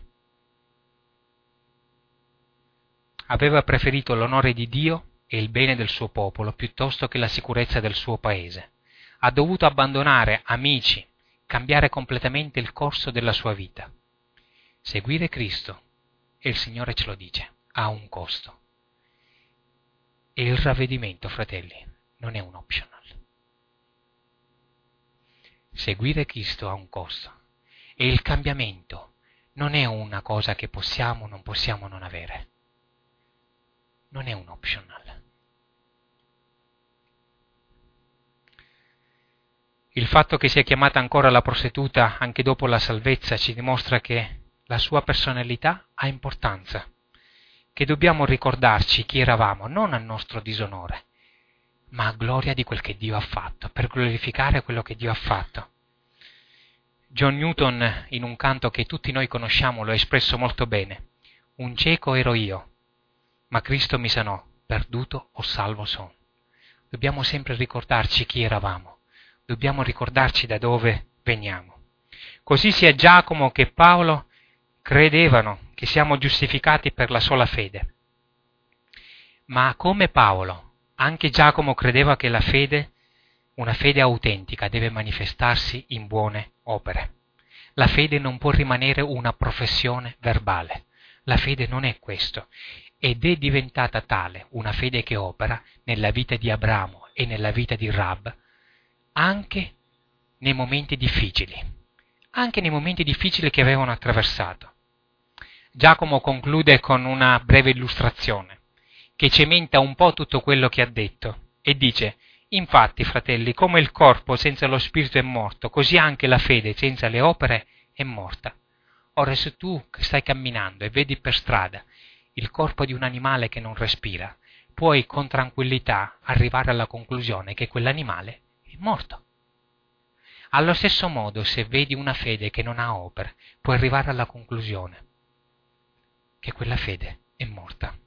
Aveva preferito l'onore di Dio e il bene del suo popolo piuttosto che la sicurezza del suo paese. Ha dovuto abbandonare amici, cambiare completamente il corso della sua vita. Seguire Cristo, e il Signore ce lo dice, ha un costo. E il ravvedimento, fratelli, non è un optional. Seguire Cristo ha un costo. E il cambiamento non è una cosa che possiamo o non possiamo non avere. Non è un optional. Il fatto che sia chiamata ancora la prostituta anche dopo la salvezza ci dimostra che la sua personalità ha importanza, che dobbiamo ricordarci chi eravamo, non al nostro disonore, ma a gloria di quel che Dio ha fatto, per glorificare quello che Dio ha fatto. John Newton, in un canto che tutti noi conosciamo, lo ha espresso molto bene. Un cieco ero io, ma Cristo mi sanò, perduto o salvo son. Dobbiamo sempre ricordarci chi eravamo. Dobbiamo ricordarci da dove veniamo. Così sia Giacomo che Paolo credevano che siamo giustificati per la sola fede. Ma come Paolo, anche Giacomo credeva che la fede, una fede autentica, deve manifestarsi in buone opere. La fede non può rimanere una professione verbale. La fede non è questo. Ed è diventata tale una fede che opera nella vita di Abramo e nella vita di Rab, anche nei momenti difficili, anche nei momenti difficili che avevano attraversato. Giacomo conclude con una breve illustrazione che cementa un po' tutto quello che ha detto e dice: infatti, fratelli, come il corpo senza lo spirito è morto, così anche la fede senza le opere è morta. Ora, se tu stai camminando e vedi per strada il corpo di un animale che non respira, puoi con tranquillità arrivare alla conclusione che quell'animale è morto. Allo stesso modo, se vedi una fede che non ha opere, puoi arrivare alla conclusione che quella fede è morta.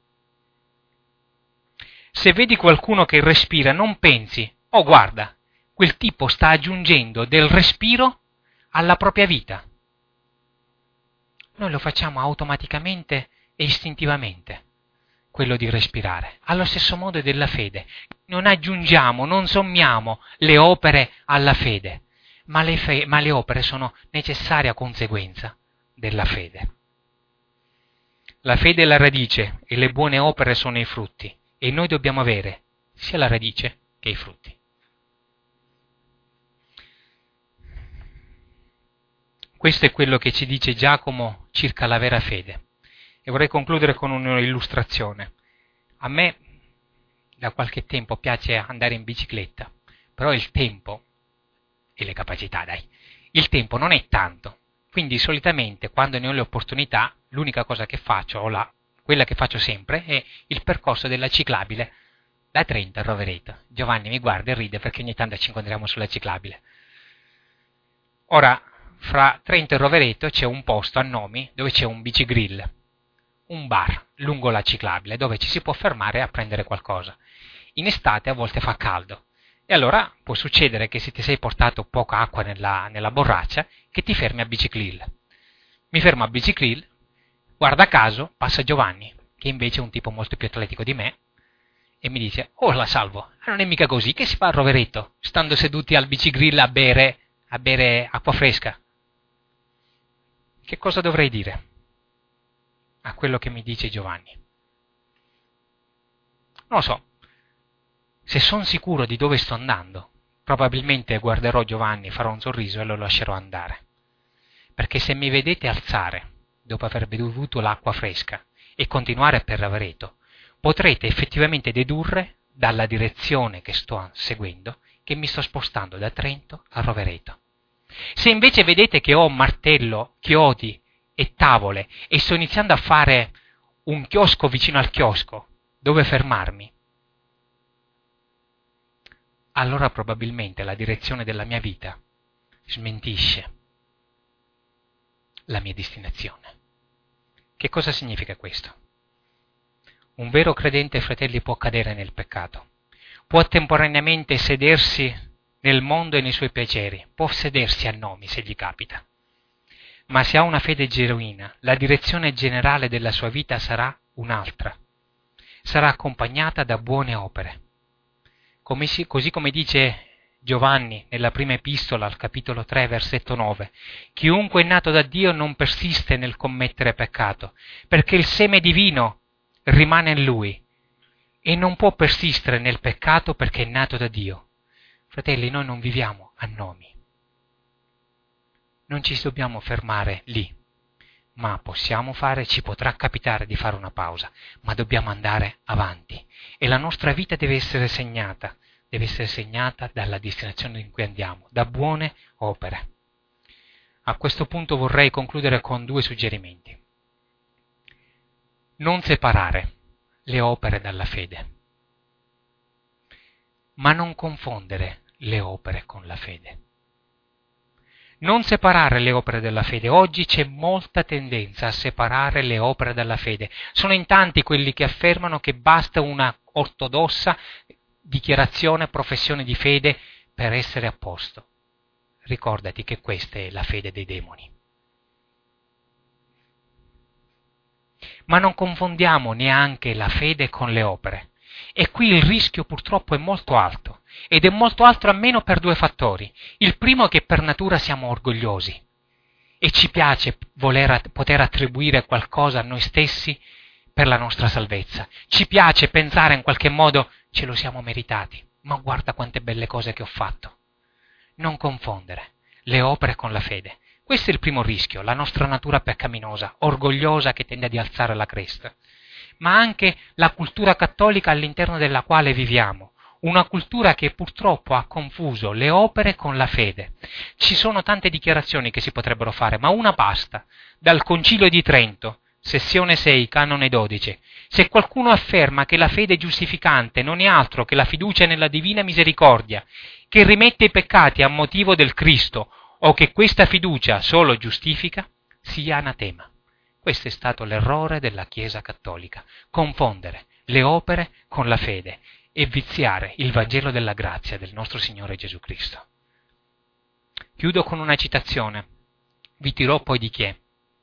Se vedi qualcuno che respira, non pensi, oh guarda, quel tipo sta aggiungendo del respiro alla propria vita. Noi lo facciamo automaticamente e istintivamente, quello di respirare. Allo stesso modo della fede. Non aggiungiamo, non sommiamo le opere alla fede, ma le, fe- ma le opere sono necessaria conseguenza della fede. La fede è la radice e le buone opere sono i frutti, e noi dobbiamo avere sia la radice che i frutti. Questo è quello che ci dice Giacomo circa la vera fede. E vorrei concludere con un'illustrazione. A me da qualche tempo piace andare in bicicletta, però il tempo e le capacità, dai, il tempo non è tanto. Quindi solitamente quando ne ho le opportunità, l'unica cosa che faccio, o la, quella che faccio sempre, è il percorso della ciclabile da Trento a Rovereto. Giovanni mi guarda e ride perché ogni tanto ci incontriamo sulla ciclabile. Ora, fra Trento e Rovereto c'è un posto a Nomi dove c'è un bicigrill, un bar lungo la ciclabile dove ci si può fermare a prendere qualcosa. In estate a volte fa caldo e allora può succedere che se ti sei portato poca acqua nella, nella borraccia che ti fermi a biciclill. Mi fermo a biciclill, guarda caso passa Giovanni, che invece è un tipo molto più atletico di me, e mi dice: oh, la salvo, non è mica così che si fa a Rovereto, stando seduti al bicigrill a bere, a bere acqua fresca. Che cosa dovrei dire a quello che mi dice Giovanni? Non lo so. Se sono sicuro di dove sto andando, probabilmente guarderò Giovanni, farò un sorriso e lo lascerò andare. Perché se mi vedete alzare, dopo aver bevuto l'acqua fresca, e continuare per Rovereto, potrete effettivamente dedurre dalla direzione che sto seguendo che mi sto spostando da Trento a Rovereto. Se invece vedete che ho martello, chiodi e tavole e sto iniziando a fare un chiosco vicino al chiosco dove fermarmi, allora probabilmente la direzione della mia vita smentisce la mia destinazione. Che cosa significa questo? Un vero credente, fratelli, può cadere nel peccato, può temporaneamente sedersi nel mondo e nei suoi piaceri, può sedersi a Nomi se gli capita, ma se ha una fede genuina, la direzione generale della sua vita sarà un'altra, sarà accompagnata da buone opere. Come si, così come dice Giovanni nella prima epistola al capitolo tre versetto nove, chiunque è nato da Dio non persiste nel commettere peccato, perché il seme divino rimane in lui e non può persistere nel peccato perché è nato da Dio. Fratelli, noi non viviamo a Nomi, non ci dobbiamo fermare lì, ma possiamo fare, ci potrà capitare di fare una pausa, ma dobbiamo andare avanti e la nostra vita deve essere segnata, deve essere segnata dalla destinazione in cui andiamo, da buone opere. A questo punto vorrei concludere con due suggerimenti. Non separare le opere dalla fede, ma non confondere le opere con la fede. Non separare le opere dalla fede. Oggi c'è molta tendenza a separare le opere dalla fede. Sono in tanti quelli che affermano che basta una ortodossa dichiarazione, professione di fede per essere a posto. Ricordati che questa è la fede dei demoni. Ma non confondiamo neanche la fede con le opere. E qui il rischio purtroppo è molto alto. Ed è molto alto almeno per due fattori. Il primo è che per natura siamo orgogliosi e ci piace voler, poter attribuire qualcosa a noi stessi per la nostra salvezza. Ci piace pensare in qualche modo ce lo siamo meritati, ma guarda quante belle cose che ho fatto. Non confondere le opere con la fede. Questo è il primo rischio, la nostra natura peccaminosa, orgogliosa che tende ad alzare la cresta, ma anche la cultura cattolica all'interno della quale viviamo. Una cultura che purtroppo ha confuso le opere con la fede. Ci sono tante dichiarazioni che si potrebbero fare, ma una basta. Dal Concilio di Trento Sessione sei, canone dodici. Se qualcuno afferma che la fede giustificante non è altro che la fiducia nella divina misericordia, che rimette i peccati a motivo del Cristo, o che questa fiducia solo giustifica, sia anatema. Questo è stato l'errore della Chiesa cattolica: confondere le opere con la fede e viziare il Vangelo della grazia del nostro Signore Gesù Cristo. Chiudo con una citazione. Vi dirò poi di chi è.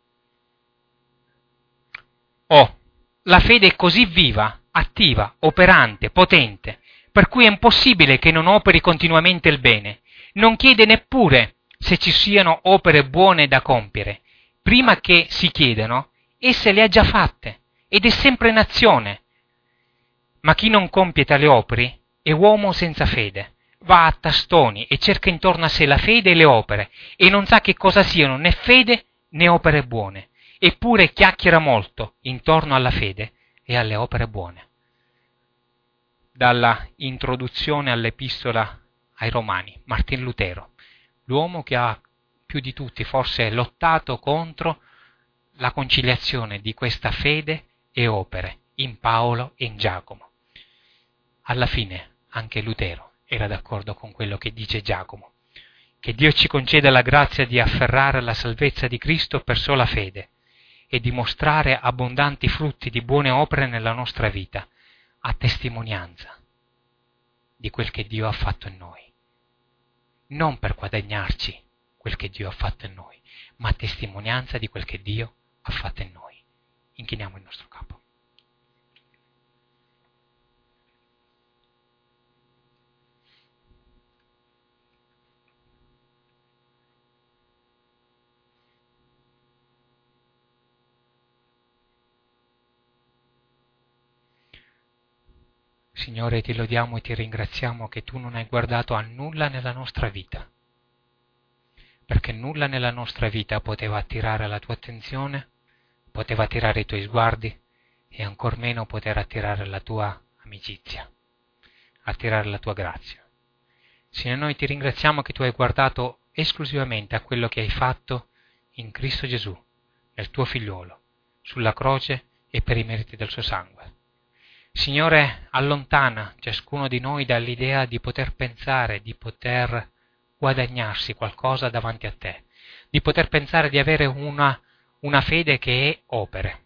Oh, la fede è così viva, attiva, operante, potente, per cui è impossibile che non operi continuamente il bene. Non chiede neppure se ci siano opere buone da compiere. Prima che si chiedano, esse le ha già fatte ed è sempre in azione. Ma chi non compie tali opere è uomo senza fede. Va a tastoni e cerca intorno a sé la fede e le opere e non sa che cosa siano né fede né opere buone. Eppure chiacchiera molto intorno alla fede e alle opere buone. Dalla introduzione all'epistola ai Romani, Martin Lutero, l'uomo che ha più di tutti forse lottato contro la conciliazione di questa fede e opere in Paolo e in Giacomo. Alla fine anche Lutero era d'accordo con quello che dice Giacomo: che Dio ci conceda la grazia di afferrare la salvezza di Cristo per sola fede e di mostrare abbondanti frutti di buone opere nella nostra vita, a testimonianza di quel che Dio ha fatto in noi. Non per guadagnarci quel che Dio ha fatto in noi, ma a testimonianza di quel che Dio ha fatto in noi. Inchiniamo il nostro capo. Signore, ti lodiamo e ti ringraziamo che tu non hai guardato a nulla nella nostra vita, perché nulla nella nostra vita poteva attirare la tua attenzione, poteva attirare i tuoi sguardi e ancor meno poter attirare la tua amicizia, attirare la tua grazia. Signore, noi ti ringraziamo che tu hai guardato esclusivamente a quello che hai fatto in Cristo Gesù, nel tuo figliuolo, sulla croce e per i meriti del suo sangue. Signore, allontana ciascuno di noi dall'idea di poter pensare, di poter guadagnarsi qualcosa davanti a te, di poter pensare di avere una, una fede che è opere.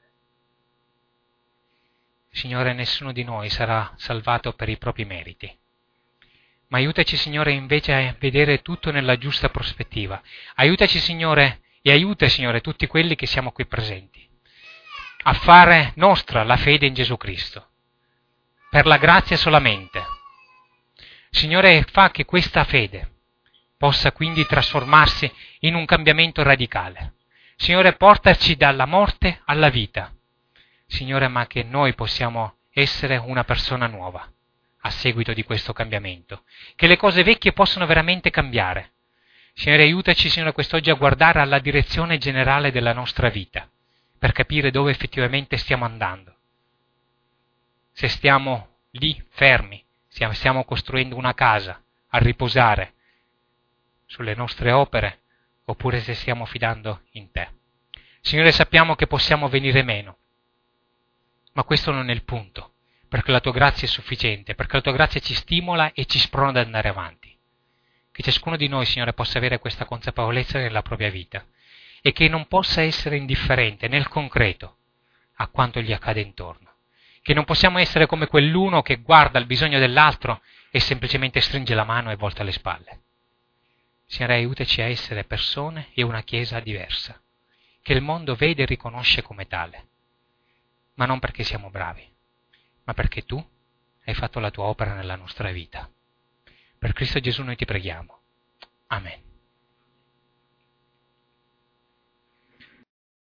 Signore, nessuno di noi sarà salvato per i propri meriti, ma aiutaci, Signore, invece a vedere tutto nella giusta prospettiva. Aiutaci, Signore, e aiuta, Signore, tutti quelli che siamo qui presenti a fare nostra la fede in Gesù Cristo, per la grazia solamente. Signore, fa che questa fede possa quindi trasformarsi in un cambiamento radicale. Signore, portaci dalla morte alla vita. Signore, ma che noi possiamo essere una persona nuova a seguito di questo cambiamento, che le cose vecchie possano veramente cambiare. Signore, aiutaci, Signore, quest'oggi a guardare alla direzione generale della nostra vita, per capire dove effettivamente stiamo andando. Se stiamo lì fermi, stiamo costruendo una casa a riposare sulle nostre opere, oppure se stiamo fidando in te. Signore, sappiamo che possiamo venire meno, ma questo non è il punto, perché la tua grazia è sufficiente, perché la tua grazia ci stimola e ci sprona ad andare avanti. Che ciascuno di noi, Signore, possa avere questa consapevolezza nella propria vita e che non possa essere indifferente nel concreto a quanto gli accade intorno. Che non possiamo essere come quell'uno che guarda il bisogno dell'altro e semplicemente stringe la mano e volta le spalle. Signore, aiutaci a essere persone e una Chiesa diversa, che il mondo vede e riconosce come tale, ma non perché siamo bravi, ma perché tu hai fatto la tua opera nella nostra vita. Per Cristo Gesù noi ti preghiamo. Amen.